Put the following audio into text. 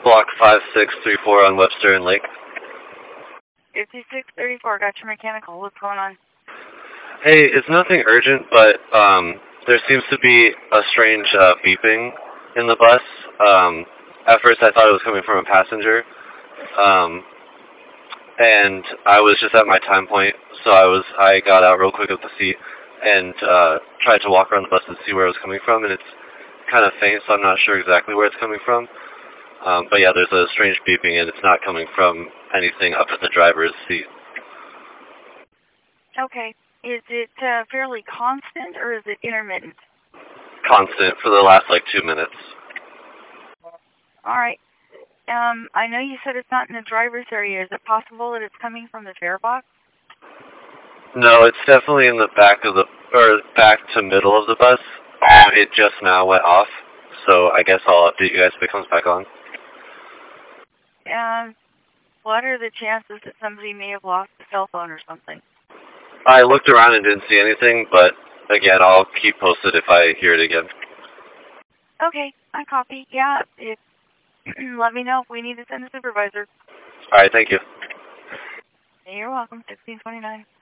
Block 5634 on Webster and Lake. 5634, got your mechanical. What's going on? Hey, it's nothing urgent, but there seems to be a strange beeping in the bus. At first I thought it was coming from a passenger, and I was just at my time point, so I got out real quick of the seat and tried to walk around the bus to see where it was coming from, and it's kind of faint, so I'm not sure exactly where it's coming from. But yeah, there's a strange beeping, and it's not coming from anything up at the driver's seat. Okay. Is it fairly constant, or is it intermittent? Constant for the last, 2 minutes. All right. I know you said it's not in the driver's area. Is it possible that it's coming from the fare box? No, it's definitely in the back to middle of the bus. It just now went off, so I guess I'll update you guys if it comes back on. What are the chances that somebody may have lost a cell phone or something? I looked around and didn't see anything, but again, I'll keep posted if I hear it again. Okay, I copy. Yeah, let me know if we need to send a supervisor. All right, thank you. You're welcome. 1629.